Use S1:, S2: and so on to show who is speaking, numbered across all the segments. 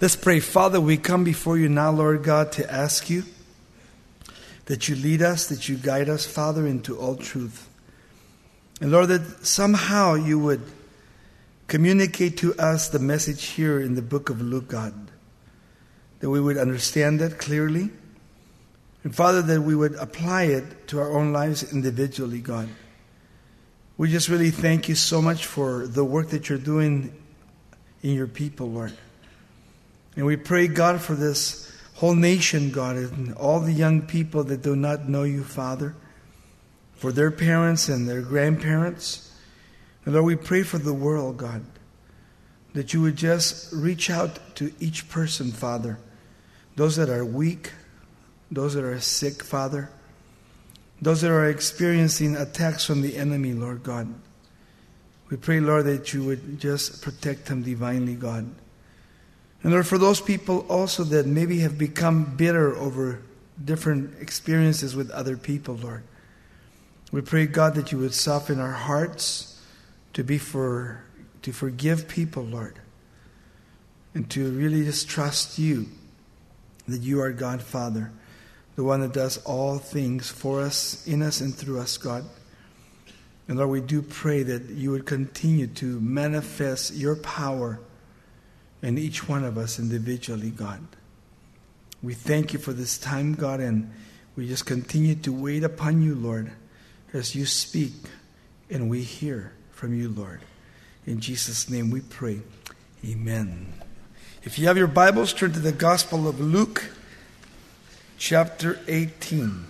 S1: Let's pray. Father, we come before you now, Lord God, to ask you that you lead us, that you guide us, Father, into all truth. And Lord, that somehow you would communicate to us the message here in the book of Luke, God. That we would understand it clearly. And Father, that we would apply it to our own lives individually, God. We just really thank you so much for the work that you're doing in your people, Lord. And we pray, God, for this whole nation, God, and all the young people that do not know you, Father, for their parents and their grandparents. And Lord, we pray for the world, God, that you would just reach out to each person, Father, those that are weak, those that are sick, Father, those that are experiencing attacks from the enemy, Lord God. We pray, Lord, that you would just protect them divinely, God. And Lord, for those people also that maybe have become bitter over different experiences with other people, Lord, we pray, God, that you would soften our hearts to forgive people, Lord, and to really just trust you, that you are God, Father, the one that does all things for us, in us, and through us, God. And Lord, we do pray that you would continue to manifest your power in each one of us individually, God. We thank you for this time, God, and we just continue to wait upon you, Lord, as you speak and we hear from you, Lord. In Jesus' name we pray. Amen. If you have your Bibles, turn to the Gospel of Luke, chapter 18.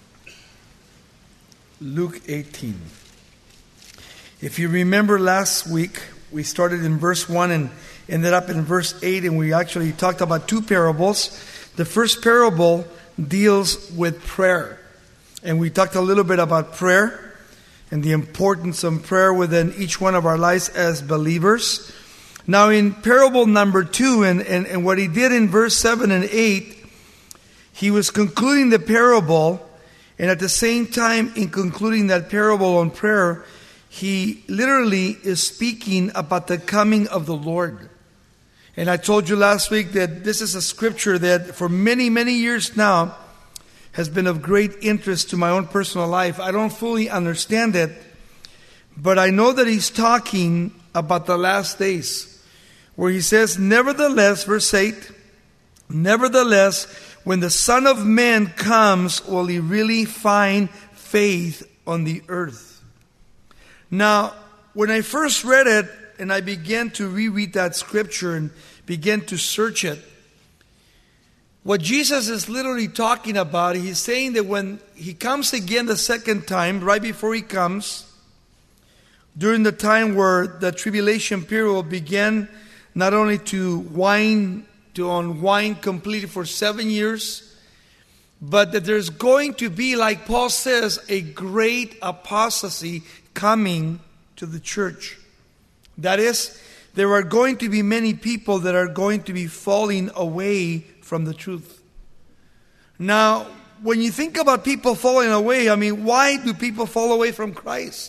S1: Luke 18. If you remember last week, we started in verse 1 and ended up in verse 8, and we actually talked about two parables. The first parable deals with prayer. And we talked a little bit about prayer and the importance of prayer within each one of our lives as believers. Now in parable number 2, and what he did in verse 7 and 8, he was concluding the parable, and at the same time in concluding that parable on prayer, he literally is speaking about the coming of the Lord. And I told you last week that this is a scripture that for many, many years now has been of great interest to my own personal life. I don't fully understand it, but I know that he's talking about the last days, where he says, nevertheless, verse 8, nevertheless, when the Son of Man comes, will he really find faith on the earth? Now, when I first read it, and I began to reread that scripture and began to search it, what Jesus is literally talking about, he's saying that when he comes again the second time, right before he comes, during the time where the tribulation period will begin, not only to unwind completely for 7 years, but that there's going to be, like Paul says, a great apostasy coming to the church. That is, there are going to be many people that are going to be falling away from the truth. Now, when you think about people falling away, why do people fall away from Christ?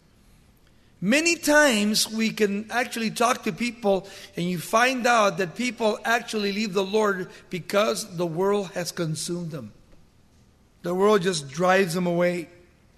S1: Many times we can actually talk to people and you find out that people actually leave the Lord because the world has consumed them. The world just drives them away.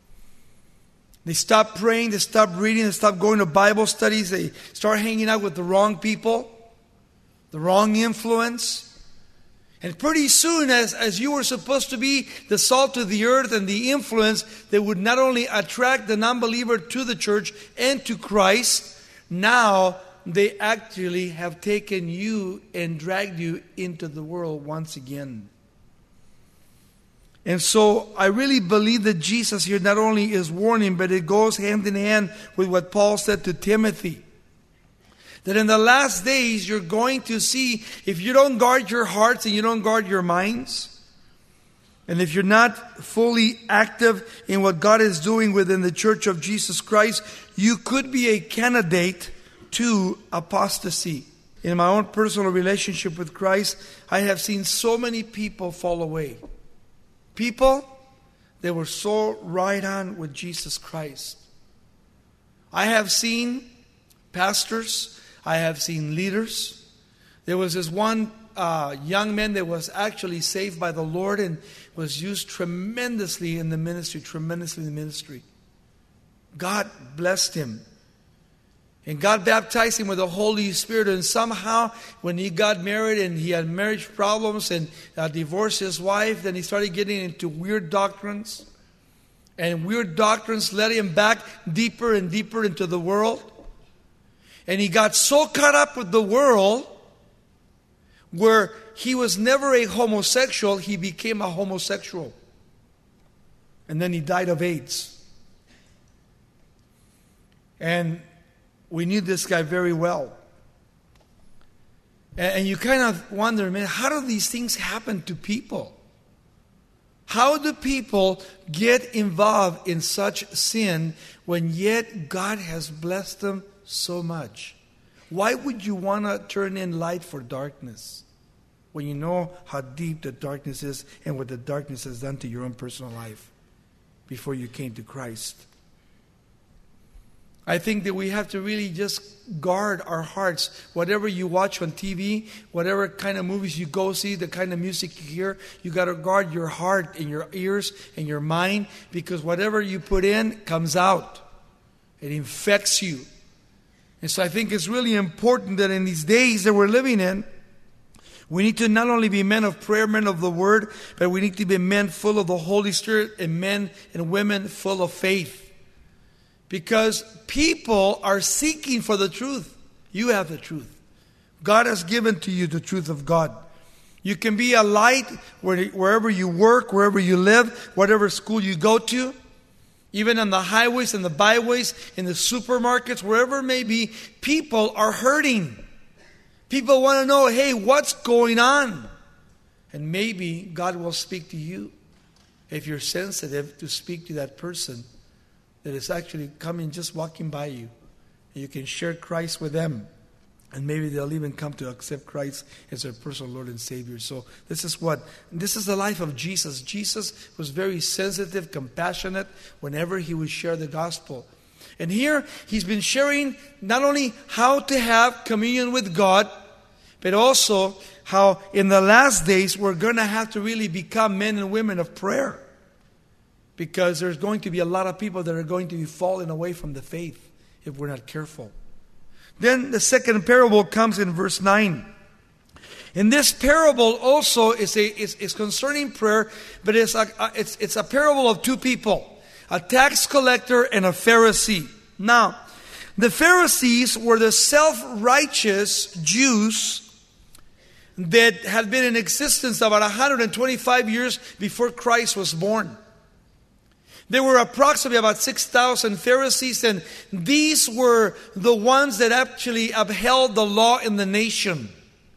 S1: They stop praying, they stop reading, they stop going to Bible studies, they start hanging out with the wrong people, the wrong influence. And pretty soon, as you were supposed to be the salt of the earth and the influence that would not only attract the non-believer to the church and to Christ, now they actually have taken you and dragged you into the world once again. And so I really believe that Jesus here not only is warning, but it goes hand in hand with what Paul said to Timothy. That in the last days you're going to see, if you don't guard your hearts and you don't guard your minds, and if you're not fully active in what God is doing within the church of Jesus Christ, you could be a candidate to apostasy. In my own personal relationship with Christ, I have seen so many people fall away. People that were so right on with Jesus Christ. I have seen pastors, I have seen leaders There was this one young man that was actually saved by the Lord and was used tremendously in the ministry. God blessed him. And God baptized him with the Holy Spirit. And somehow, when he got married and he had marriage problems and divorced his wife, then he started getting into weird doctrines. And weird doctrines led him back deeper and deeper into the world. And he got so caught up with the world where he was never a homosexual, he became a homosexual. And then he died of AIDS. And we knew this guy very well. And you kind of wonder, man, how do these things happen to people? How do people get involved in such sin when yet God has blessed them so much? Why would you want to turn in light for darkness when you know how deep the darkness is and what the darkness has done to your own personal life before you came to Christ? I think that we have to really just guard our hearts. Whatever you watch on TV, whatever kind of movies you go see, the kind of music you hear, you got to guard your heart and your ears and your mind, because whatever you put in comes out. It infects you. And so I think it's really important that in these days that we're living in, we need to not only be men of prayer, men of the Word, but we need to be men full of the Holy Spirit and men and women full of faith. Because people are seeking for the truth. You have the truth. God has given to you the truth of God. You can be a light wherever you work, wherever you live, whatever school you go to. Even on the highways and the byways, in the supermarkets, wherever it may be, people are hurting. People want to know, hey, what's going on? And maybe God will speak to you if you're sensitive to speak to that person that is actually coming, just walking by you. And you can share Christ with them. And maybe they'll even come to accept Christ as their personal Lord and Savior. So this is the life of Jesus. Jesus was very sensitive, compassionate whenever he would share the gospel. And here he's been sharing not only how to have communion with God, but also how in the last days we're going to have to really become men and women of prayer. Because there's going to be a lot of people that are going to be falling away from the faith if we're not careful. Then the second parable comes in verse 9. And this parable also is concerning prayer, but it's a parable of two people, a tax collector and a Pharisee. Now, the Pharisees were the self-righteous Jews that had been in existence about 125 years before Christ was born. There were approximately about 6,000 Pharisees, and these were the ones that actually upheld the law in the nation.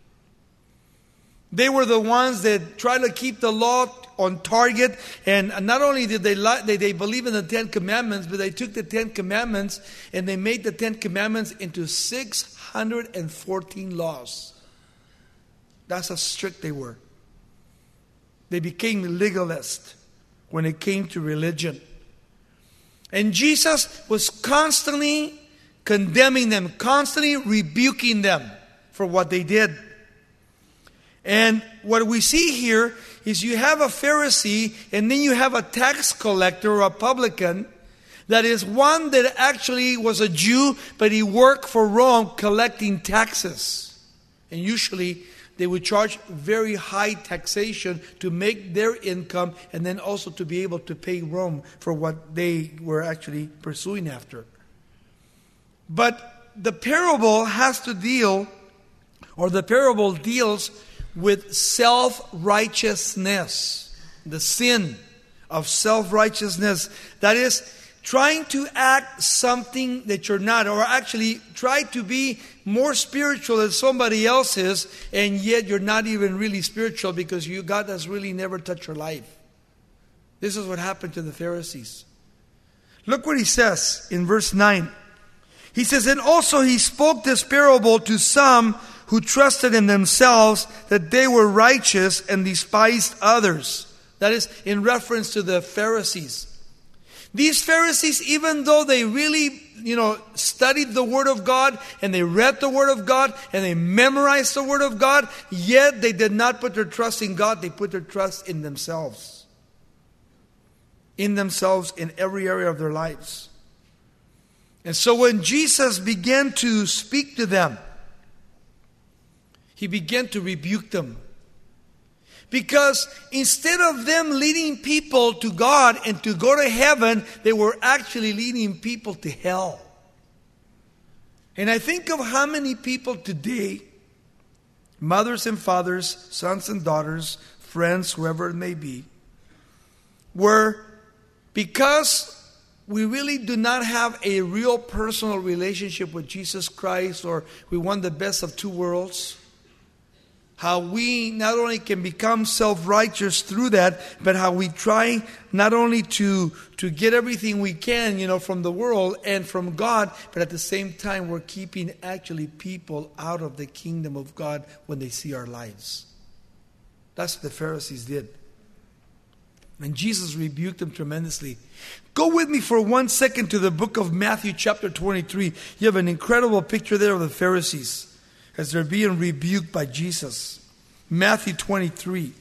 S1: They were the ones that tried to keep the law on target, and not only did they believe in the Ten Commandments, but they took the Ten Commandments and they made the Ten Commandments into 614 laws. That's how strict they were. They became legalists when it came to religion. And Jesus was constantly condemning them, constantly rebuking them for what they did. And what we see here is you have a Pharisee and then you have a tax collector or a publican, that is one that actually was a Jew, but he worked for Rome collecting taxes. And usually they would charge very high taxation to make their income and then also to be able to pay Rome for what they were actually pursuing after. But the parable deals with self-righteousness, the sin of self-righteousness. That is, trying to act something that you're not, or actually try to be more spiritual than somebody else is, and yet you're not even really spiritual because God has really never touched your life. This is what happened to the Pharisees. Look what he says in verse 9. He says, and also he spoke this parable to some who trusted in themselves that they were righteous and despised others. That is in reference to the Pharisees. These Pharisees, even though they really, studied the Word of God and they read the Word of God and they memorized the Word of God, yet they did not put their trust in God. They put their trust in themselves. In themselves in every area of their lives. And so when Jesus began to speak to them, He began to rebuke them. Because instead of them leading people to God and to go to heaven, they were actually leading people to hell. And I think of how many people today, mothers and fathers, sons and daughters, friends, whoever it may be, where because we really do not have a real personal relationship with Jesus Christ, or we want the best of two worlds, how we not only can become self-righteous through that, but how we try not only to get everything we can, from the world and from God, but at the same time we're keeping actually people out of the kingdom of God when they see our lives. That's what the Pharisees did. And Jesus rebuked them tremendously. Go with me for 1 second to the book of Matthew chapter 23. You have an incredible picture there of the Pharisees as they're being rebuked by Jesus. Matthew 23.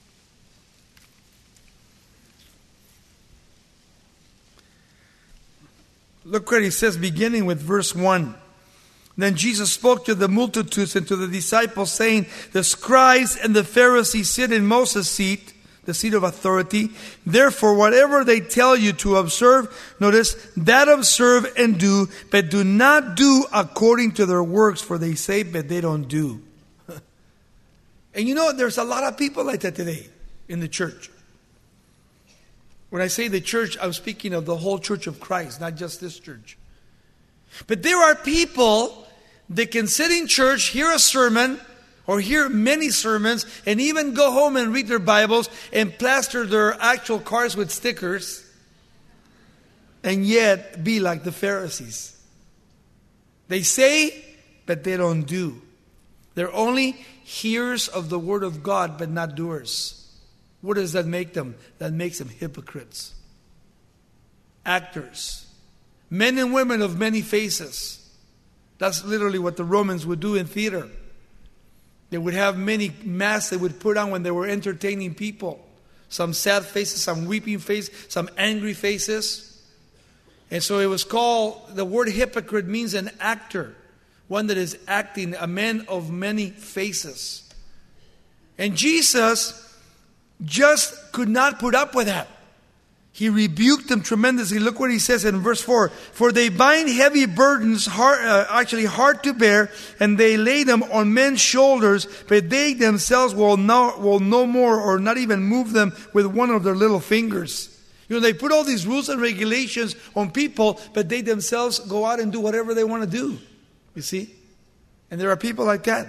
S1: Look what he says, beginning with verse 1. Then Jesus spoke to the multitudes and to the disciples, saying, the scribes and the Pharisees sit in Moses' seat, the seat of authority. Therefore, whatever they tell you to observe, notice, that observe and do, but do not do according to their works, for they say, but they don't do. And there's a lot of people like that today in the church. When I say the church, I'm speaking of the whole church of Christ, not just this church. But there are people that can sit in church, hear a sermon, or hear many sermons, and even go home and read their Bibles and plaster their actual cars with stickers, and yet be like the Pharisees. They say, but they don't do. They're only hearers of the Word of God, but not doers. What does that make them? That makes them hypocrites. Actors. Men and women of many faces. That's literally what the Romans would do in theater. They would have many masks they would put on when they were entertaining people. Some sad faces, some weeping faces, some angry faces. And so it was called, the word hypocrite means an actor. One that is acting, a man of many faces. And Jesus just could not put up with that. He rebuked them tremendously. Look what he says in verse 4. For they bind heavy burdens, hard to bear, and they lay them on men's shoulders, but they themselves will no more, or not even move them with one of their little fingers. They put all these rules and regulations on people, but they themselves go out and do whatever they want to do. You see? And there are people like that.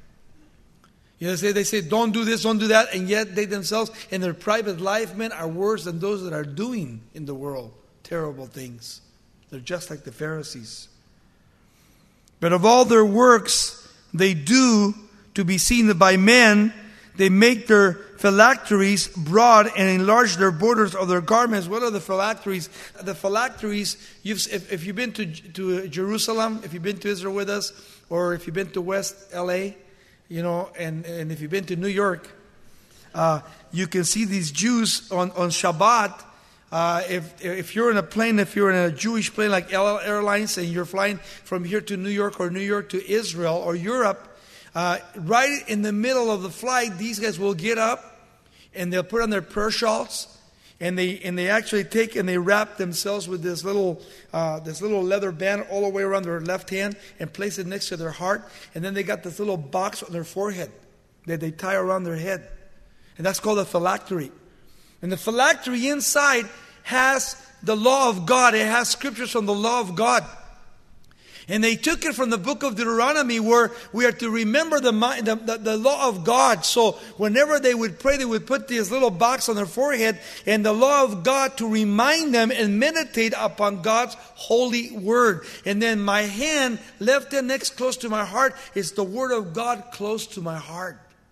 S1: They say, don't do this, don't do that, and yet they themselves, in their private life, men, are worse than those that are doing in the world terrible things. They're just like the Pharisees. But of all their works they do to be seen by men, they make their phylacteries broad and enlarge their borders of their garments. What are the phylacteries? The phylacteries, if you've been to Jerusalem, if you've been to Israel with us, or if you've been to West LA, and if you've been to New York, you can see these Jews on Shabbat. If you're in a plane, if you're in a Jewish plane like LL Airlines, and you're flying from here to New York, or New York to Israel or Europe, right in the middle of the flight, these guys will get up and they'll put on their prayer shawls, and they actually take and they wrap themselves with this little leather band all the way around their left hand and place it next to their heart, and then they got this little box on their forehead that they tie around their head, and that's called a phylactery. And the phylactery inside has the law of God. It has scriptures from the law of God. And they took it from the book of Deuteronomy, where we are to remember the law of God. So whenever they would pray, they would put this little box on their forehead, and the law of God to remind them and meditate upon God's holy word. And then my hand, left hand next close to my heart, is the word of God close to my heart.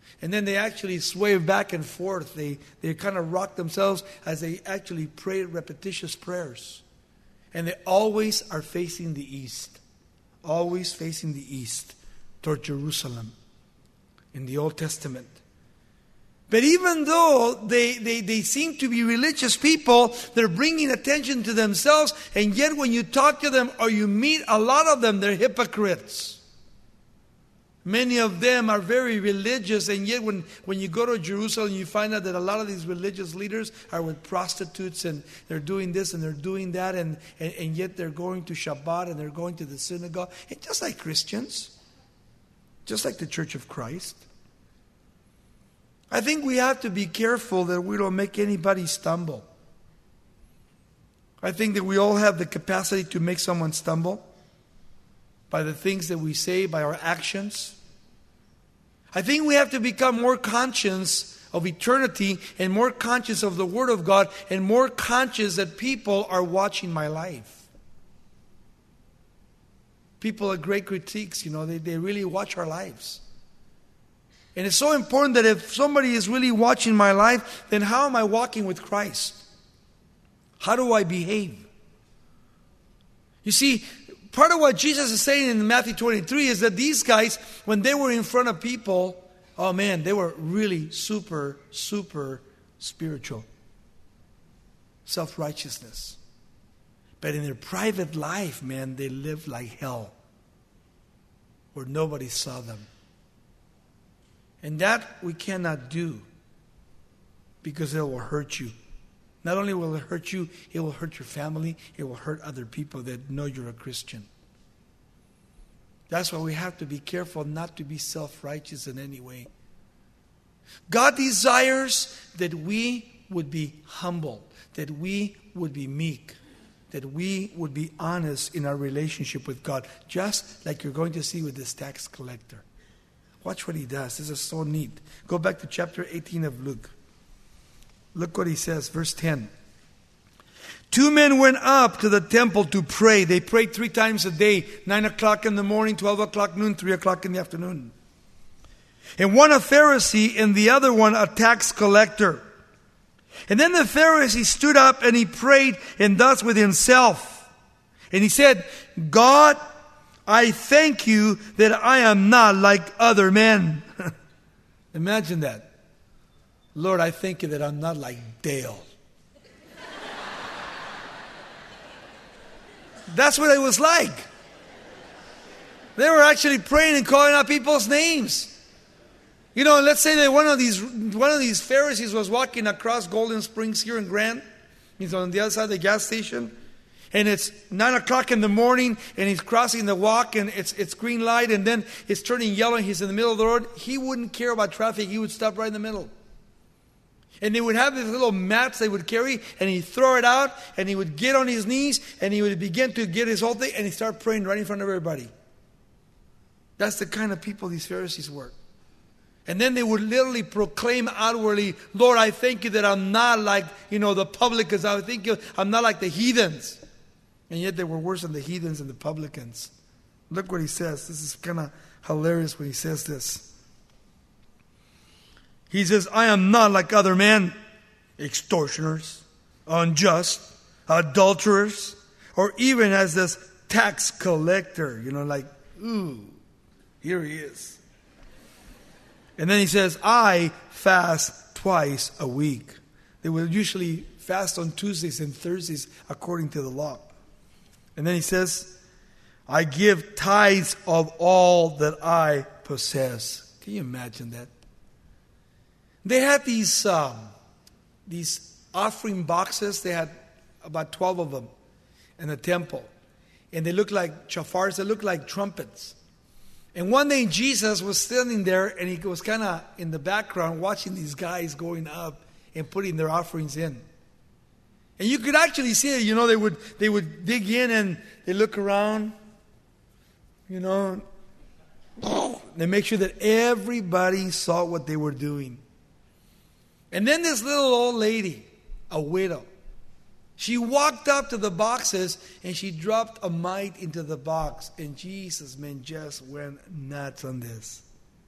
S1: And then they actually sway back and forth. They kind of rock themselves as they actually pray repetitious prayers. And they always are facing the east. Always facing the east toward Jerusalem in the Old Testament. But even though they seem to be religious people, they're bringing attention to themselves. And yet when you talk to them or you meet a lot of them, they're hypocrites. Many of them are very religious, and yet when you go to Jerusalem, you find out that a lot of these religious leaders are with prostitutes, and they're doing this and they're doing that, and yet they're going to Shabbat and they're going to the synagogue. And just like Christians, just like the Church of Christ. I think we have to be careful that we don't make anybody stumble. I think that we all have the capacity to make someone stumble by the things that we say, by our actions. I think we have to become more conscious of eternity and more conscious of the Word of God and more conscious that people are watching my life. People are great critiques, they really watch our lives. And it's so important that if somebody is really watching my life, then how am I walking with Christ? How do I behave? You see, part of what Jesus is saying in Matthew 23 is that these guys, when they were in front of people, oh man, they were really super, super spiritual. Self-righteousness. But in their private life, man, they lived like hell. Where nobody saw them. And that we cannot do. Because it will hurt you. Not only will it hurt you, it will hurt your family. It will hurt other people that know you're a Christian. That's why we have to be careful not to be self-righteous in any way. God desires that we would be humble, that we would be meek, that we would be honest in our relationship with God, just like you're going to see with this tax collector. Watch what he does. This is so neat. Go back to chapter 18 of Luke. Look what he says, verse 10. 2 men went up to the temple to pray. They prayed 3 times a day, 9 o'clock in the morning, 12 o'clock noon, 3 o'clock in the afternoon. And one a Pharisee and the other one a tax collector. And then the Pharisee stood up and he prayed and thus with himself. And he said, God, I thank you that I am not like other men. Imagine that. Lord, I thank you that I'm not like Dale. That's what it was like. They were actually praying and calling out people's names. Let's say that one of these Pharisees was walking across Golden Springs here in Grant. He's on the other side of the gas station. And it's 9 o'clock in the morning, and he's crossing the walk, and it's green light, and then it's turning yellow, and he's in the middle of the road. He wouldn't care about traffic. He would stop right in the middle. And they would have these little mats they would carry, and he'd throw it out, and he would get on his knees, and he would begin to get his whole thing, and he'd start praying right in front of everybody. That's the kind of people these Pharisees were. And then they would literally proclaim outwardly, Lord, I thank you that I'm not like, the publicans. I thank you I'm not like the heathens. And yet they were worse than the heathens and the publicans. Look what he says. This is kind of hilarious when he says this. He says, I am not like other men, extortioners, unjust, adulterers, or even as this tax collector. Ooh, here he is. And then he says, I fast twice a week. They would usually fast on Tuesdays and Thursdays according to the law. And then he says, I give tithes of all that I possess. Can you imagine that? They had these offering boxes. They had about 12 of them in the temple. And they looked like shofars. They looked like trumpets. And one day Jesus was standing there, and he was kind of in the background watching these guys going up and putting their offerings in. And you could actually see it. They would dig in and they look around. They make sure that everybody saw what they were doing. And then this little old lady, a widow, she walked up to the boxes and she dropped a mite into the box. And Jesus, man, just went nuts on this.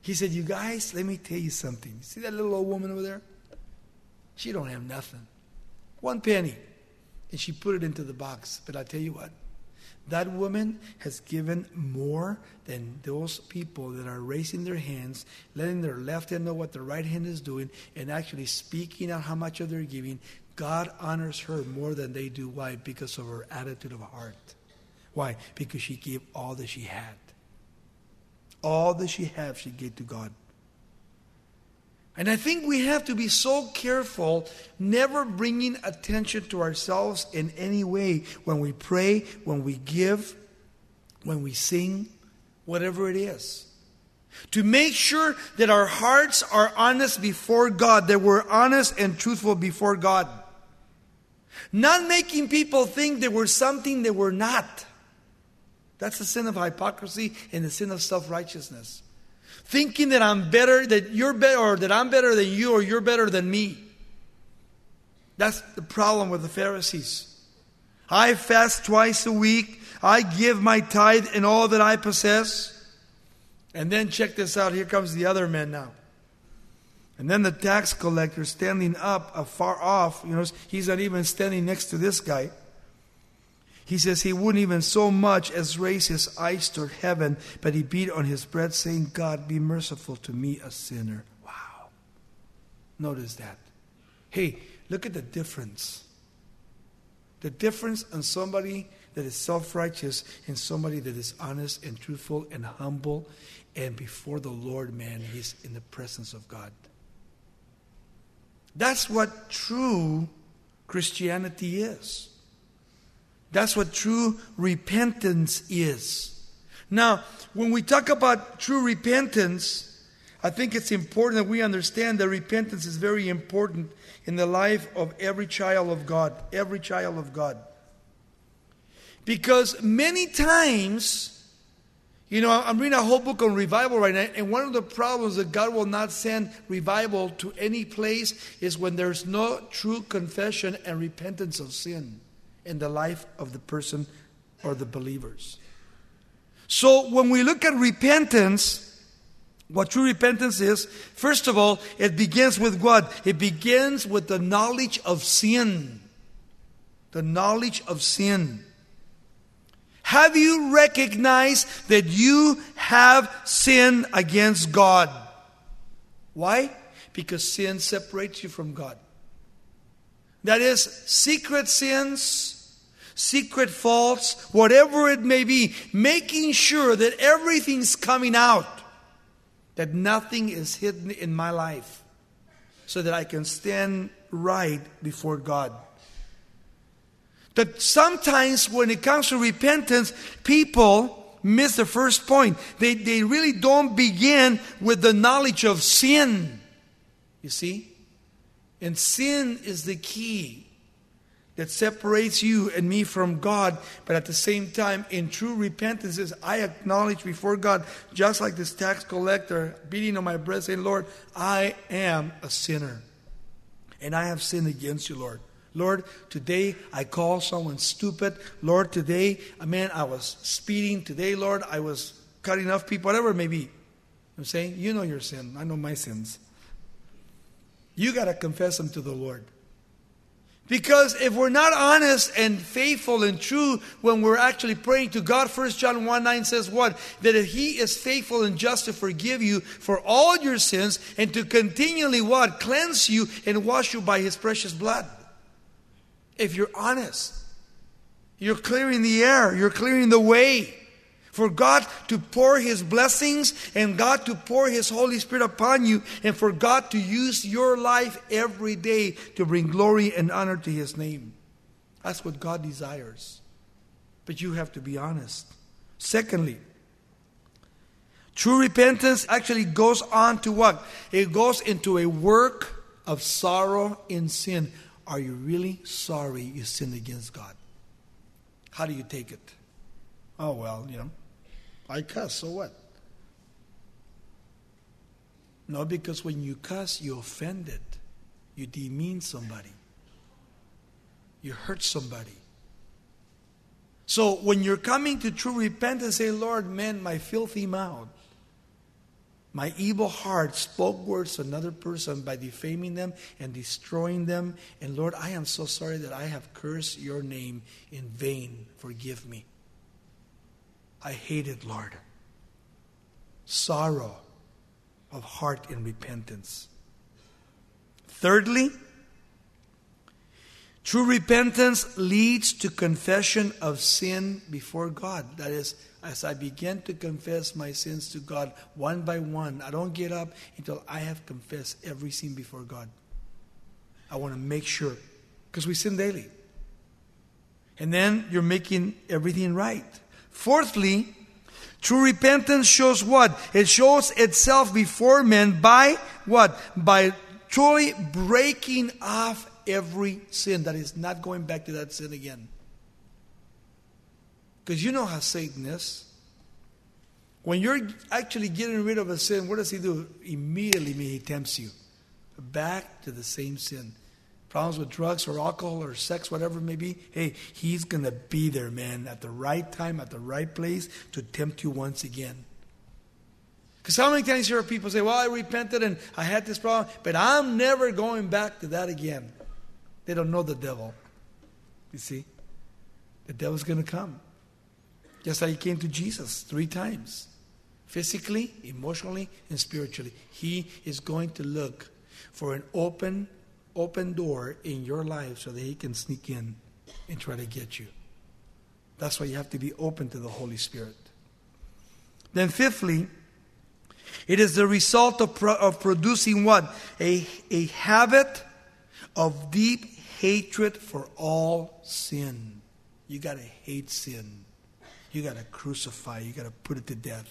S1: He said, you guys, let me tell you something. See that little old woman over there? She don't have nothing. 1 penny. And she put it into the box. But I tell you what, that woman has given more than those people that are raising their hands, letting their left hand know what their right hand is doing, and actually speaking out how much of they're giving. God honors her more than they do. Why? Because of her attitude of heart. Why? Because she gave all that she had. All that she had, she gave to God. And I think we have to be so careful, never bringing attention to ourselves in any way when we pray, when we give, when we sing, whatever it is. To make sure that our hearts are honest before God, that we're honest and truthful before God. Not making people think that we're something that we're not. That's the sin of hypocrisy and the sin of self-righteousness. Thinking that I'm better, that you're better, or that I'm better than you, or you're better than me. That's the problem with the Pharisees. I fast twice a week. I give my tithe in all that I possess. And then check this out. Here comes the other man now. And then the tax collector standing up afar off. He's not even standing next to this guy. He says he wouldn't even so much as raise his eyes toward heaven, but he beat on his breast, saying, God, be merciful to me, a sinner. Wow. Notice that. Hey, look at the difference. The difference on somebody that is self-righteous and somebody that is honest and truthful and humble. And before the Lord, man, he's in the presence of God. That's what true Christianity is. That's what true repentance is. Now, when we talk about true repentance, I think it's important that we understand that repentance is very important in the life of every child of God. Every child of God. Because many times, I'm reading a whole book on revival right now, and one of the problems that God will not send revival to any place is when there's no true confession and repentance of sin in the life of the person or the believers. So when we look at repentance, what true repentance is, first of all, it begins with what? It begins with the knowledge of sin. The knowledge of sin. Have you recognized that you have sinned against God? Why? Because sin separates you from God. That is, secret sins, secret faults, whatever it may be, making sure that everything's coming out, that nothing is hidden in my life, so that I can stand right before God. That sometimes when it comes to repentance, people miss the first point. They really don't begin with the knowledge of sin. You see? And sin is the key that separates you and me from God. But at the same time, in true repentance, is I acknowledge before God, just like this tax collector beating on my breast, saying, Lord, I am a sinner. And I have sinned against you, Lord. Lord, today I call someone stupid. Lord, today, I was speeding. Today, Lord, I was cutting off people, whatever it may be. I'm saying, you know your sin. I know my sins. You got to confess them to the Lord. Because if we're not honest and faithful and true when we're actually praying to God, 1 John 1:9 says what? That if He is faithful and just to forgive you for all your sins and to continually what? Cleanse you and wash you by His precious blood. If you're honest, you're clearing the air, you're clearing the way for God to pour His blessings and God to pour His Holy Spirit upon you and for God to use your life every day to bring glory and honor to His name. That's what God desires. But you have to be honest. Secondly, true repentance actually goes on to what? It goes into a work of sorrow in sin. Are you really sorry you sinned against God? How do you take it? Oh, well, I cuss, so what? No, because when you cuss, you offended. You demean somebody. You hurt somebody. So when you're coming to true repentance, say, Lord, man, my filthy mouth, My evil heart spoke words to another person by defaming them and destroying them. And Lord, I am so sorry that I have cursed your name in vain. Forgive me. I hate it, Lord. Sorrow of heart in repentance. Thirdly, true repentance leads to confession of sin before God. That is, as I begin to confess my sins to God one by one, I don't get up until I have confessed every sin before God. I want to make sure, because we sin daily. And then you're making everything right. Fourthly, true repentance shows what? It shows itself before men by what? By truly breaking off every sin. That is, not going back to that sin again. Because you know how Satan is. When you're actually getting rid of a sin, what does he do? Immediately he tempts you back to the same sin. Problems with drugs or alcohol or sex, whatever it may be. Hey, he's going to be there, man, at the right time, at the right place to tempt you once again. Because how many times you hear people say, well, I repented and I had this problem, but I'm never going back to that again. They don't know the devil. You see? The devil's going to come. Just like he came to Jesus 3 times. Physically, emotionally, and spiritually. He is going to look for an open door in your life so that he can sneak in and try to get you. That's why you have to be open to the Holy Spirit. Then fifthly, it is the result of producing what? A habit of deep hatred for all sin. You got to hate sin. You got to crucify. You got to put it to death.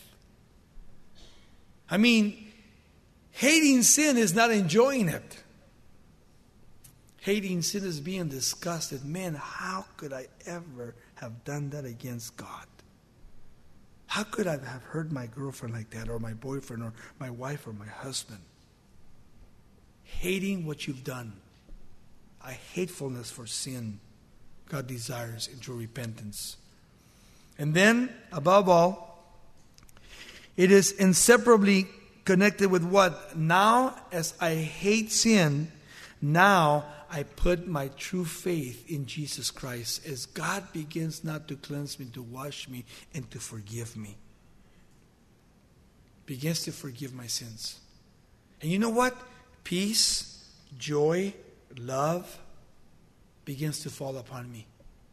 S1: I mean, hating sin is not enjoying it. Hating sin is being disgusted. Man, how could I ever have done that against God? How could I have hurt my girlfriend like that, or my boyfriend, or my wife, or my husband? Hating what you've done. A hatefulness for sin God desires in true repentance. And then, above all, it is inseparably connected with what? Now, as I hate sin, now I put my true faith in Jesus Christ as God begins not to cleanse me, to wash me, and to forgive me. Begins to forgive my sins. And you know what? Peace, joy, love begins to fall upon me.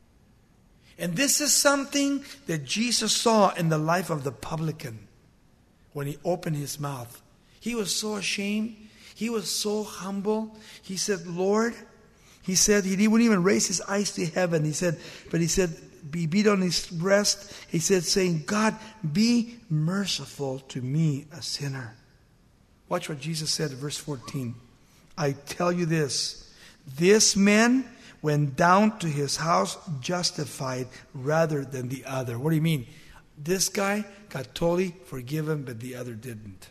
S1: And this is something that Jesus saw in the life of the publican when he opened his mouth. He was so ashamed. He was so humble. He said, Lord, he said, he wouldn't even raise his eyes to heaven. He said, he beat on his breast. He said, saying, God, be merciful to me, a sinner. Watch what Jesus said in verse 14. I tell you this man went down to his house justified rather than the other. What do you mean? This guy got totally forgiven, but the other didn't.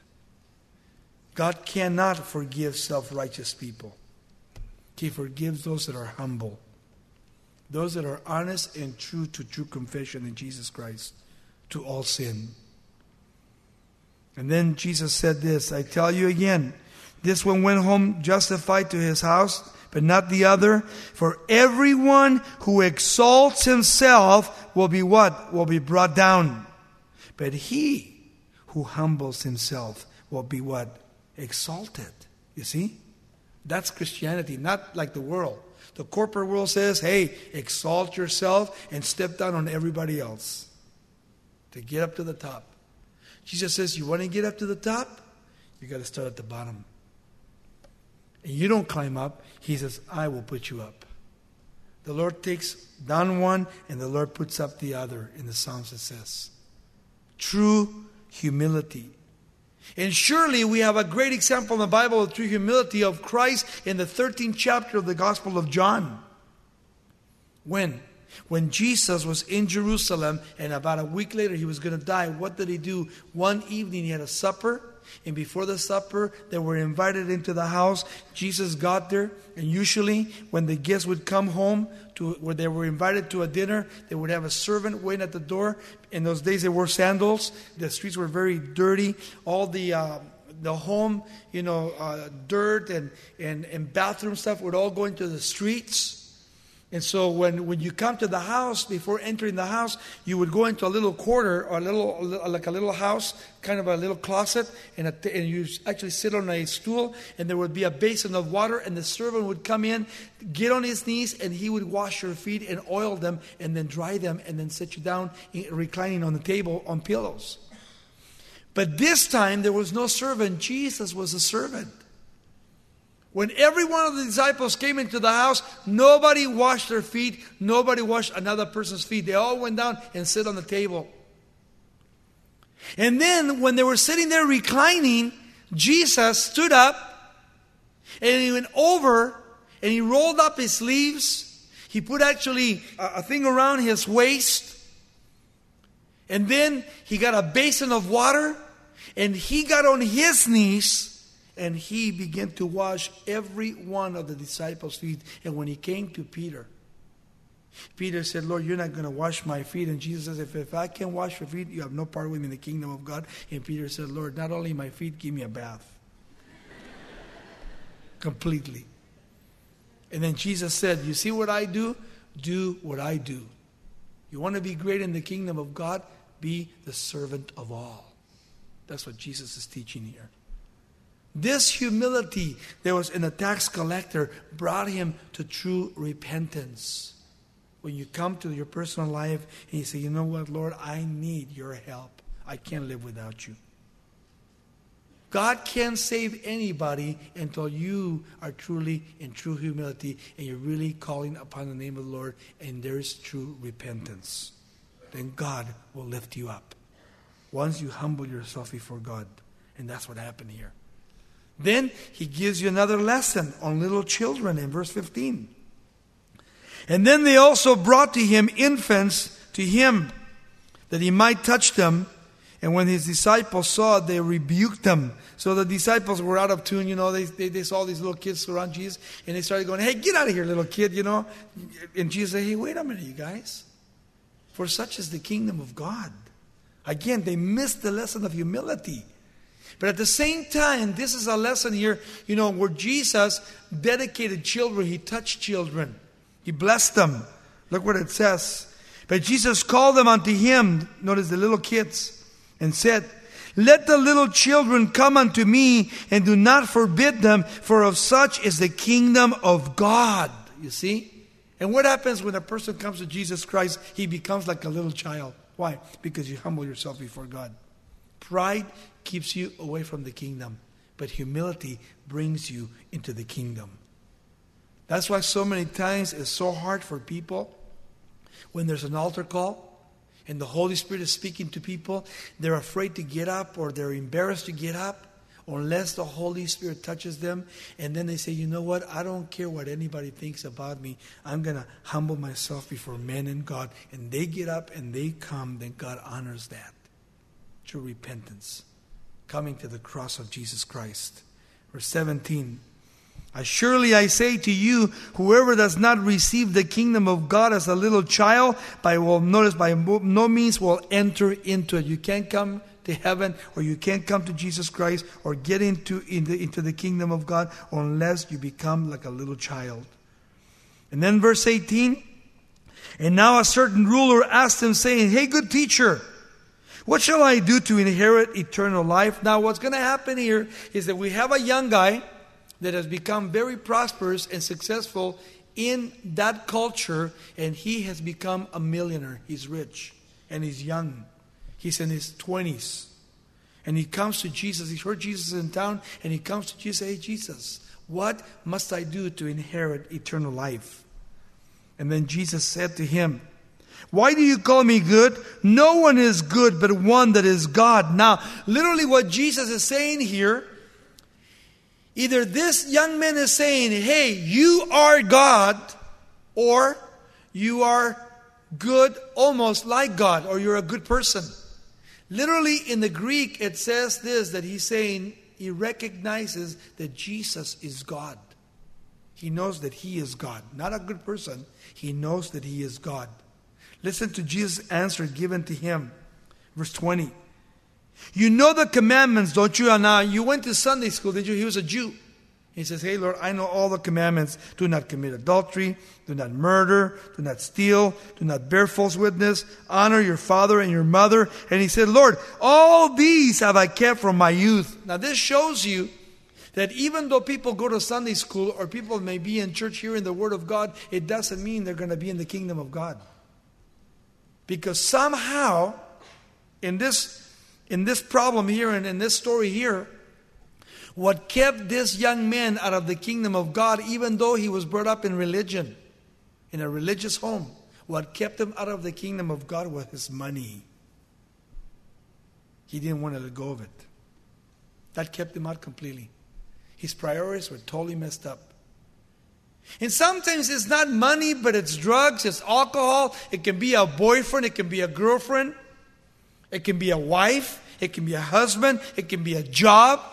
S1: God cannot forgive self-righteous people. He forgives those that are humble. Those that are honest and true to true confession in Jesus Christ, to all sin. And then Jesus said this, I tell you again, this one went home justified to his house, but not the other. For everyone who exalts himself will be what? Will be brought down. But he who humbles himself will be what? Exalted. You see? That's Christianity, not like the world. The corporate world says, hey, exalt yourself and step down on everybody else to get up to the top. Jesus says, you want to get up to the top? You got to start at the bottom. And you don't climb up. He says, I will put you up. The Lord takes down one and the Lord puts up the other. In the Psalms it says. True humility. And surely we have a great example in the Bible of true humility of Christ in the 13th chapter of the Gospel of John. When Jesus was in Jerusalem and about a week later he was going to die, what did he do? One evening he had a supper. And before the supper, they were invited into the house. Jesus got there. And usually, when the guests would come home, where they were invited to a dinner, they would have a servant waiting at the door. In those days, they wore sandals. The streets were very dirty. All the the home, dirt and bathroom stuff would all go into the streets. And so when you come to the house, before entering the house, you would go into a little quarter or a little house, kind of a little closet, and you actually sit on a stool, and there would be a basin of water, and the servant would come in, get on his knees, and he would wash your feet and oil them and then dry them and then sit you down reclining on the table on pillows. But this time there was no servant. Jesus was a servant. When every one of the disciples came into the house, nobody washed their feet. Nobody washed another person's feet. They all went down and sat on the table. And then when they were sitting there reclining, Jesus stood up and he went over and he rolled up his sleeves. He put actually a thing around his waist. And then he got a basin of water and he got on his knees. And he began to wash every one of the disciples' feet. And when he came to Peter, Peter said, Lord, you're not going to wash my feet. And Jesus says, if I can wash your feet, you have no part with me in the kingdom of God. And Peter said, Lord, not only my feet, give me a bath. Completely. And then Jesus said, you see what I do? Do what I do. You want to be great in the kingdom of God? Be the servant of all. That's what Jesus is teaching here. This humility that was in a tax collector brought him to true repentance. When you come to your personal life and you say, you know what, Lord, I need your help. I can't live without you. God can't save anybody until you are truly in true humility and you're really calling upon the name of the Lord and there is true repentance. Then God will lift you up. Once you humble yourself before God. And that's what happened here. Then he gives you another lesson on little children in verse 15. And then they also brought to him infants to him that he might touch them. And when his disciples saw it, they rebuked them. So the disciples were out of tune, they saw these little kids around Jesus. And they started going, hey, get out of here, little kid, And Jesus said, hey, wait a minute, you guys. For such is the kingdom of God. Again, they missed the lesson of humility. But at the same time, this is a lesson here, where Jesus dedicated children. He touched children. He blessed them. Look what it says. But Jesus called them unto him, notice the little kids, and said, let the little children come unto me, and do not forbid them, for of such is the kingdom of God. You see? And what happens when a person comes to Jesus Christ? He becomes like a little child. Why? Because you humble yourself before God. Pride keeps you away from the kingdom, but humility brings you into the kingdom. That's why so many times it's so hard for people when there's an altar call and the Holy Spirit is speaking to people. They're afraid to get up or they're embarrassed to get up unless the Holy Spirit touches them. And then they say, you know what? I don't care what anybody thinks about me. I'm going to humble myself before men and God. And they get up and they come. Then God honors that. True repentance. Coming to the cross of Jesus Christ. Verse 17. Surely I say to you, whoever does not receive the kingdom of God as a little child, by no means will enter into it. You can't come to heaven, or you can't come to Jesus Christ, or get into the kingdom of God unless you become like a little child. And then verse 18. And now a certain ruler asked him, saying, hey, good teacher, what shall I do to inherit eternal life? Now what's going to happen here is that we have a young guy that has become very prosperous and successful in that culture, and he has become a millionaire. He's rich and he's young. He's in his 20s. And he comes to Jesus. He's heard Jesus in town, and he comes to Jesus and says, hey, Jesus, what must I do to inherit eternal life? And then Jesus said to him, why do you call me good? No one is good but one, that is God. Now, literally what Jesus is saying here, either this young man is saying, hey, you are God, or you are good almost like God, or you're a good person. Literally in the Greek it says this, that he's saying he recognizes that Jesus is God. He knows that he is God. Not a good person. He knows that he is God. Listen to Jesus' answer given to him. Verse 20. You know the commandments, don't you? And now you went to Sunday school, did you? He was a Jew. He says, hey, Lord, I know all the commandments. Do not commit adultery. Do not murder. Do not steal. Do not bear false witness. Honor your father and your mother. And he said, Lord, all these have I kept from my youth. Now this shows you that even though people go to Sunday school or people may be in church hearing the Word of God, it doesn't mean they're going to be in the kingdom of God. Because somehow, in this problem here and in this story here, what kept this young man out of the kingdom of God, even though he was brought up in religion, in a religious home, what kept him out of the kingdom of God was his money. He didn't want to let go of it. That kept him out completely. His priorities were totally messed up. And sometimes it's not money, but it's drugs, it's alcohol. It can be a boyfriend, it can be a girlfriend, it can be a wife, it can be a husband, it can be a job.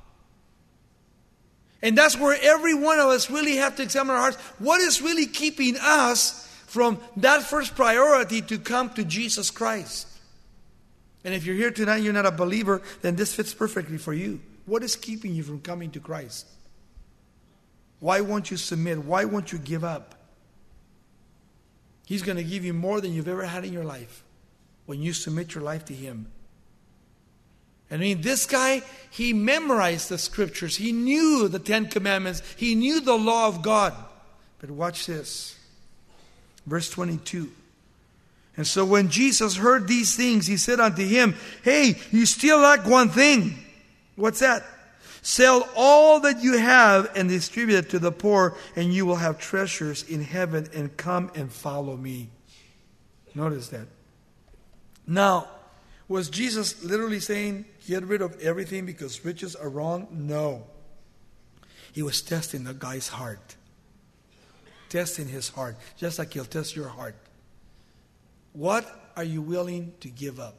S1: And that's where every one of us really have to examine our hearts. What is really keeping us from that first priority to come to Jesus Christ? And if you're here tonight, you're not a believer, then this fits perfectly for you. What is keeping you from coming to Christ? Why won't you submit? Why won't you give up? He's going to give you more than you've ever had in your life when you submit your life to Him. I mean, this guy, he memorized the scriptures. He knew the 10 commandments. He knew the law of God. But watch this. Verse 22. And so when Jesus heard these things, He said unto him, hey, you still lack one thing. What's that? Sell all that you have and distribute it to the poor, and you will have treasures in heaven, and come and follow me. Notice that. Now, was Jesus literally saying, get rid of everything because riches are wrong? No. He was testing the guy's heart. Testing his heart, just like He'll test your heart. What are you willing to give up?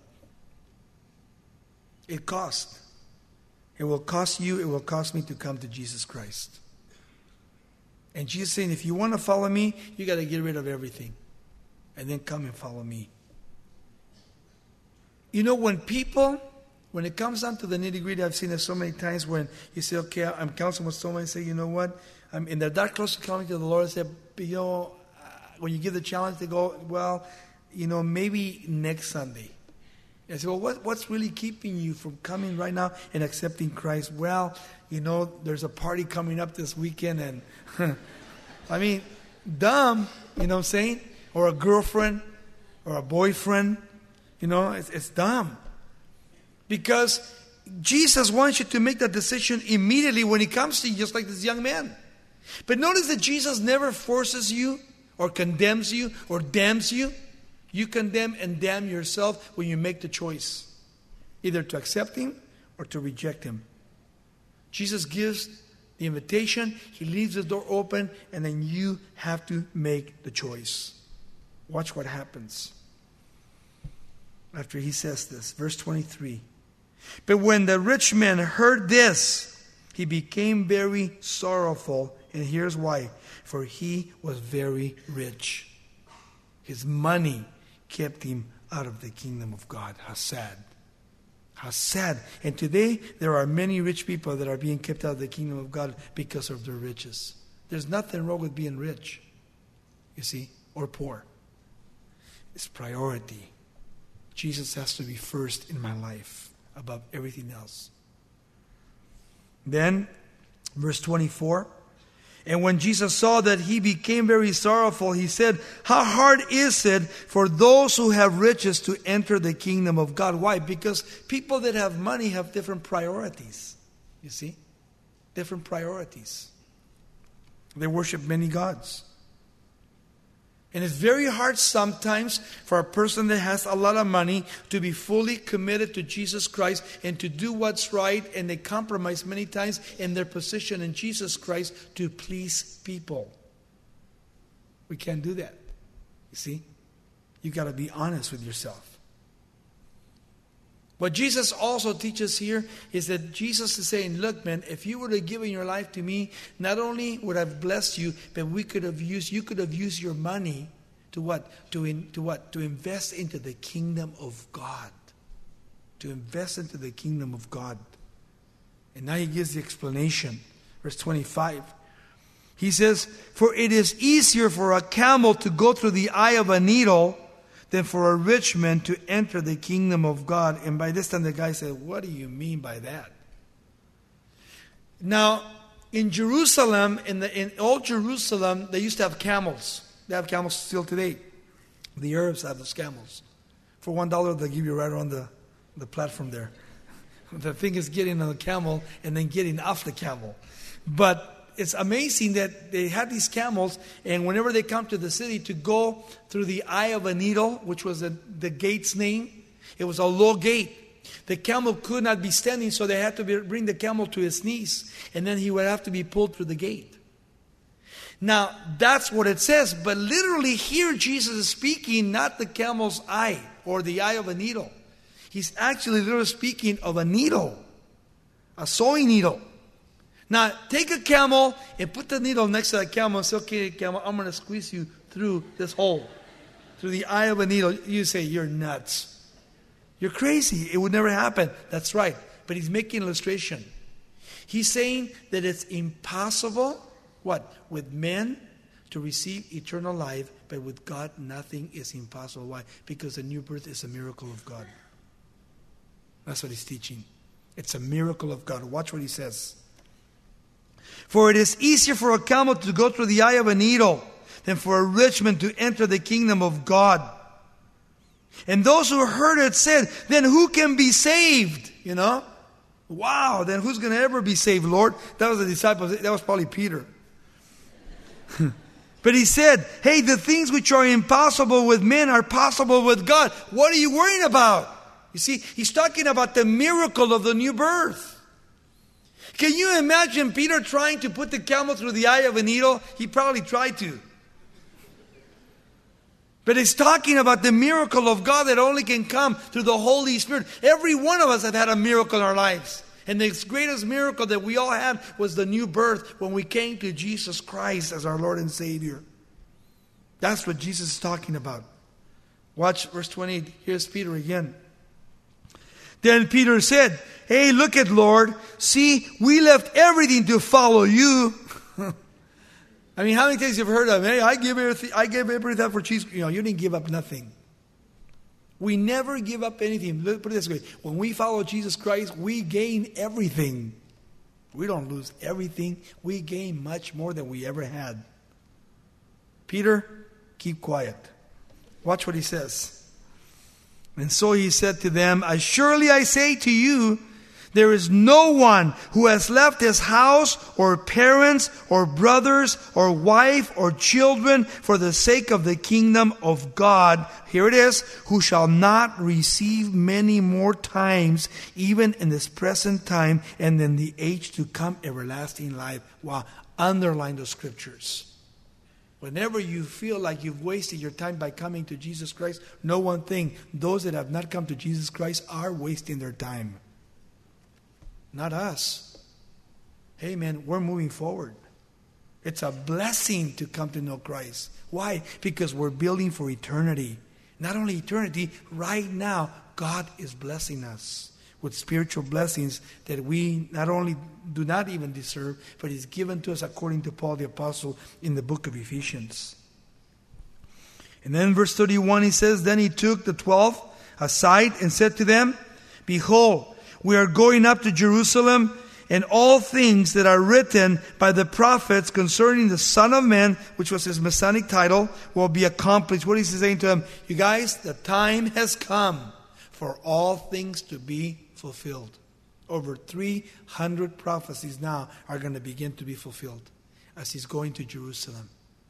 S1: It costs. It will cost you, it will cost me to come to Jesus Christ. And Jesus saying, if you want to follow me, you got to get rid of everything. And then come and follow me. You know, when it comes down to the nitty-gritty, I've seen it so many times when you say, okay, I'm counseling with someone and say, you know what, and they're that close to coming to the Lord, and say, you know, when you give the challenge, they go, well, you know, maybe next Sunday. And I say, well, what's really keeping you from coming right now and accepting Christ? Well, you know, there's a party coming up this weekend, and I mean, dumb, you know what I'm saying? Or a girlfriend, or a boyfriend. You know, it's dumb. Because Jesus wants you to make that decision immediately when He comes to you, just like this young man. But notice that Jesus never forces you or condemns you or damns you. You condemn and damn yourself when you make the choice, either to accept Him or to reject Him. Jesus gives the invitation, He leaves the door open, and then you have to make the choice. Watch what happens after He says this. Verse 23. But when the rich man heard this, he became very sorrowful. And here's why. For he was very rich. His money kept him out of the kingdom of God. How sad. How sad. And today, there are many rich people that are being kept out of the kingdom of God because of their riches. There's nothing wrong with being rich, you see, or poor. It's priority. Jesus has to be first in my life above everything else. Then, verse 24. And when Jesus saw that he became very sorrowful, He said, how hard is it for those who have riches to enter the kingdom of God? Why? Because people that have money have different priorities. You see? Different priorities. They worship many gods. And it's very hard sometimes for a person that has a lot of money to be fully committed to Jesus Christ and to do what's right, and they compromise many times in their position in Jesus Christ to please people. We can't do that. You see? You've got to be honest with yourself. What Jesus also teaches here is that Jesus is saying, look, man, if you would have given your life to me, not only would I have blessed you, but you could have used your money to what? To invest into the kingdom of God. to invest into the kingdom of God. And now he gives the explanation. Verse 25. He says, for it is easier for a camel to go through the eye of a needle than for a rich man to enter the kingdom of God. And by this time the guy said, what do you mean by that? Now, in Jerusalem, in old Jerusalem, they used to have camels. They have camels still today. The Arabs have those camels. For $1, they'll give you right on the platform there. The thing is getting on the camel and then getting off the camel. But it's amazing that they had these camels, and whenever they come to the city to go through the eye of a needle, which was the gate's name, it was a low gate. The camel could not be standing, so they had to bring the camel to his knees, and then he would have to be pulled through the gate. Now, that's what it says, but literally here Jesus is speaking not the camel's eye or the eye of a needle. He's actually literally speaking of a needle, a sewing needle. Now, take a camel and put the needle next to that camel and say, okay, camel, I'm going to squeeze you through this hole, through the eye of a needle. You say, you're nuts. You're crazy. It would never happen. That's right. But he's making an illustration. He's saying that it's impossible, what? With men to receive eternal life, but with God nothing is impossible. Why? Because the new birth is a miracle of God. That's what he's teaching. It's a miracle of God. Watch what he says. For it is easier for a camel to go through the eye of a needle than for a rich man to enter the kingdom of God. And those who heard it said, then who can be saved? You know? Wow, then who's going to ever be saved, Lord? That was the disciples. That was probably Peter. But he said, hey, the things which are impossible with men are possible with God. What are you worrying about? You see, he's talking about the miracle of the new birth. Can you imagine Peter trying to put the camel through the eye of a needle? He probably tried to. But it's talking about the miracle of God that only can come through the Holy Spirit. Every one of us have had a miracle in our lives. And the greatest miracle that we all had was the new birth when we came to Jesus Christ as our Lord and Savior. That's what Jesus is talking about. Watch verse 28. Here's Peter again. Then Peter said, hey, look at Lord. See, we left everything to follow you. I mean, how many times have you heard of, hey, I gave everything for Jesus. You know, you didn't give up nothing. We never give up anything. Put it this way. When we follow Jesus Christ, we gain everything. We don't lose everything. We gain much more than we ever had. Peter, keep quiet. Watch what he says. And so he said to them, surely I say to you, there is no one who has left his house or parents or brothers or wife or children for the sake of the kingdom of God, here it is, who shall not receive many more times, even in this present time and in the age to come, everlasting life. Wow, underline those scriptures. Whenever you feel like you've wasted your time by coming to Jesus Christ, know one thing. Those that have not come to Jesus Christ are wasting their time. Not us. Hey man, we're moving forward. It's a blessing to come to know Christ. Why? Because we're building for eternity. Not only eternity, right now, God is blessing us with spiritual blessings that we not only do not even deserve, but is given to us according to Paul the Apostle in the book of Ephesians. And then verse 31 he says, then he took the 12 aside and said to them, behold, we are going up to Jerusalem, and all things that are written by the prophets concerning the Son of Man, which was his messianic title, will be accomplished. What is he saying to them? You guys, the time has come for all things to be fulfilled. Over 300 prophecies now are going to begin to be fulfilled as he's going to Jerusalem.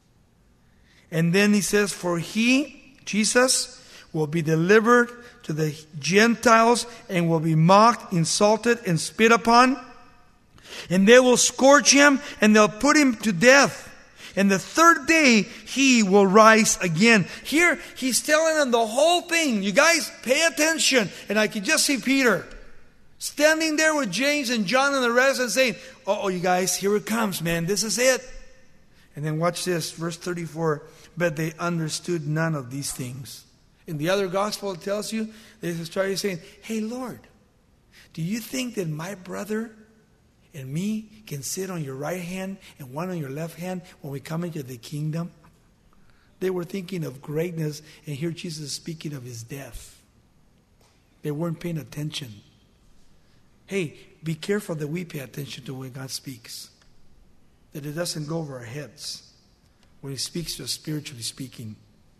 S1: And then he says, for he, Jesus, will be delivered to the Gentiles and will be mocked, insulted, and spit upon. And they will scourge him and they'll put him to death. And the third day he will rise again. Here he's telling them the whole thing. You guys pay attention. And I can just see Peter standing there with James and John and the rest and saying, oh, you guys, here it comes, man. This is it. And then watch this, verse 34. But they understood none of these things. In the other gospel, it tells you, they started saying, hey, Lord, do you think that my brother and me can sit on your right hand and one on your left hand when we come into the kingdom? They were thinking of greatness, and here Jesus is speaking of his death. They weren't paying attention. Hey, be careful that we pay attention to when God speaks. That it doesn't go over our heads when he speaks to us spiritually speaking.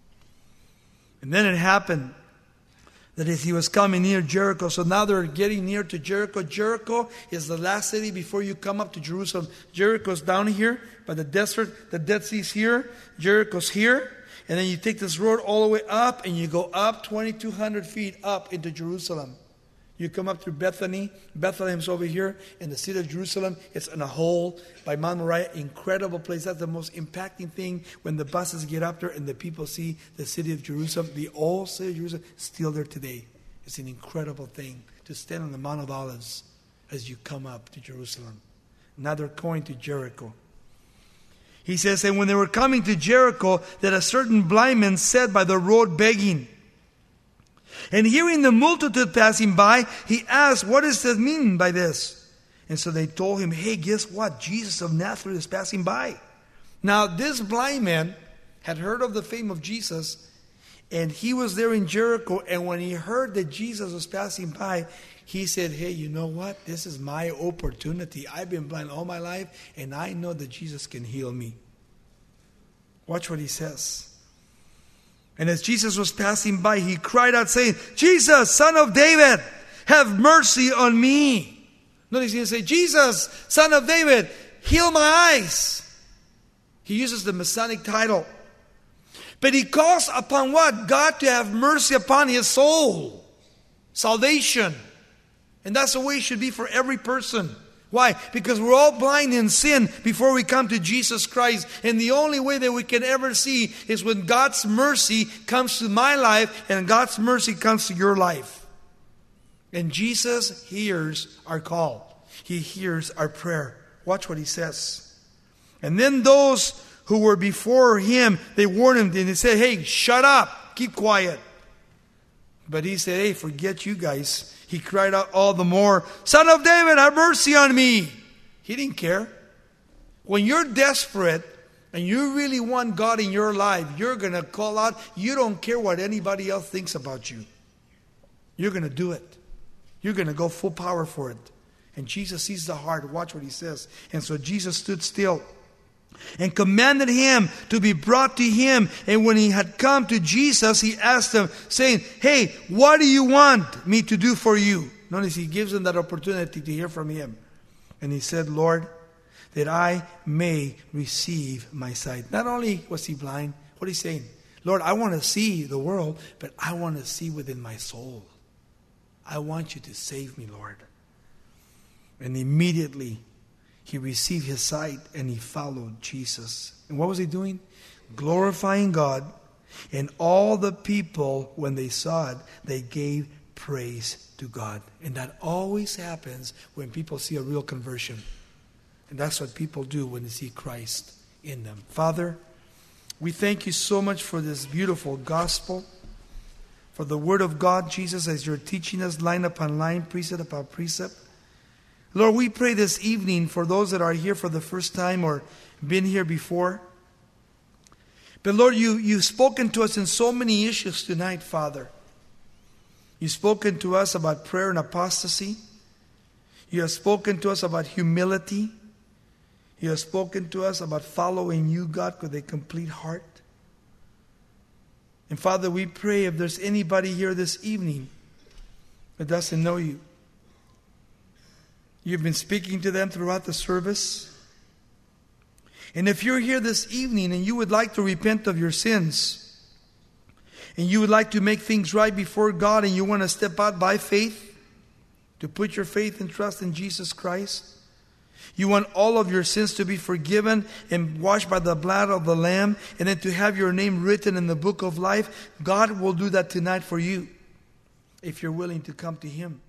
S1: And then it happened that as he was coming near Jericho, so now they're getting near to Jericho. Jericho is the last city before you come up to Jerusalem. Jericho's down here by the desert. The Dead Sea's here. Jericho's here. And then you take this road all the way up, and you go up 2,200 feet up into Jerusalem. You come up through Bethany. Bethlehem's over here. In the city of Jerusalem, it's in a hole by Mount Moriah. Incredible place. That's the most impacting thing when the buses get up there and the people see the city of Jerusalem. The old city of Jerusalem is still there today. It's an incredible thing to stand on the Mount of Olives as you come up to Jerusalem. Now they're going to Jericho. He says, and when they were coming to Jericho, that a certain blind man sat by the road begging. And hearing the multitude passing by, he asked, what does this mean by this? And so they told him, hey, guess what? Jesus of Nazareth is passing by. Now, this blind man had heard of the fame of Jesus, and he was there in Jericho. And when he heard that Jesus was passing by, he said, hey, you know what? This is my opportunity. I've been blind all my life, and I know that Jesus can heal me. Watch what he says. And as Jesus was passing by, he cried out saying, Jesus, Son of David, have mercy on me. Notice he didn't say, Jesus, Son of David, heal my eyes. He uses the Messianic title. But he calls upon what? God to have mercy upon his soul. Salvation. And that's the way it should be for every person. Why? Because we're all blind in sin before we come to Jesus Christ. And the only way that we can ever see is when God's mercy comes to my life and God's mercy comes to your life. And Jesus hears our call. He hears our prayer. Watch what he says. And then those who were before him, they warned him and they said, hey, shut up, keep quiet. But he said, hey, forget you guys. He cried out all the more, Son of David, have mercy on me. He didn't care. When you're desperate and you really want God in your life, you're going to call out. You don't care what anybody else thinks about you. You're going to do it. You're going to go full power for it. And Jesus sees the heart. Watch what he says. And so Jesus stood still and commanded him to be brought to him. And when he had come to Jesus, he asked him, saying, hey, what do you want me to do for you? Notice he gives him that opportunity to hear from him. And he said, Lord, that I may receive my sight. Not only was he blind, what he's saying, Lord, I want to see the world, but I want to see within my soul. I want you to save me, Lord. And immediately he received his sight and he followed Jesus. And what was he doing? Glorifying God. And all the people, when they saw it, they gave praise to God. And that always happens when people see a real conversion. And that's what people do when they see Christ in them. Father, we thank you so much for this beautiful gospel, for the word of God, Jesus, as you're teaching us line upon line, precept upon precept. Lord, we pray this evening for those that are here for the first time or been here before. But Lord, you've spoken to us in so many issues tonight, Father. You've spoken to us about prayer and apostasy. You have spoken to us about humility. You have spoken to us about following you, God, with a complete heart. And Father, we pray if there's anybody here this evening that doesn't know you, you've been speaking to them throughout the service. And if you're here this evening and you would like to repent of your sins, and you would like to make things right before God, and you want to step out by faith, to put your faith and trust in Jesus Christ, you want all of your sins to be forgiven and washed by the blood of the Lamb, and then to have your name written in the book of life, God will do that tonight for you if you're willing to come to Him.